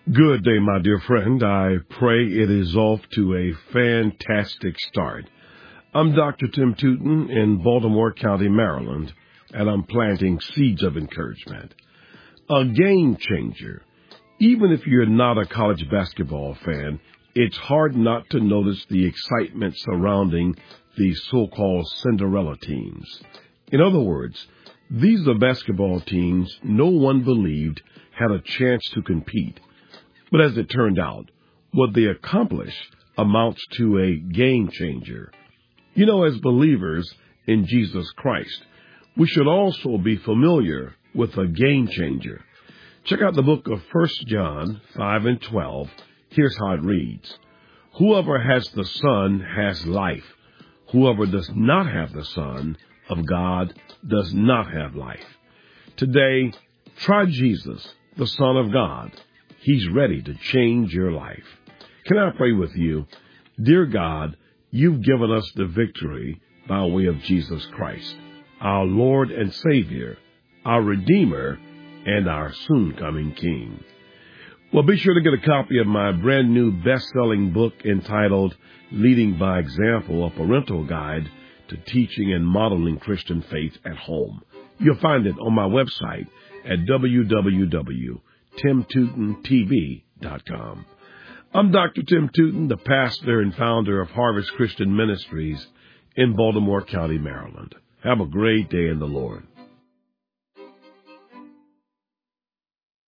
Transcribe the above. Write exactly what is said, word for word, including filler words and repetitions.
Good day, my dear friend. I pray it is off to a fantastic start. I'm Doctor Tim Tootin in Baltimore County, Maryland, and I'm planting seeds of encouragement. A game changer. Even if you're not a college basketball fan, it's hard not to notice the excitement surrounding the so-called Cinderella teams. In other words, these are basketball teams no one believed had a chance to compete. But as it turned out, what they accomplished amounts to a game changer. You know, as believers in Jesus Christ, we should also be familiar with a game changer. Check out the book of First John five and twelve. Here's how it reads. Whoever has the Son has life. Whoever does not have the Son of God does not have life. Today, try Jesus, the Son of God. He's ready to change your life. Can I pray with you? Dear God, you've given us the victory by way of Jesus Christ, our Lord and Savior, our Redeemer, and our soon-coming King. Well, be sure to get a copy of my brand new best-selling book entitled Leading by Example, a parental guide to teaching and modeling Christian faith at home. You'll find it on my website at w w w dot tim tootin t v dot com. I'm Doctor Tim Tootin, the pastor and founder of Harvest Christian Ministries in Baltimore County, Maryland. Have a great day in the Lord.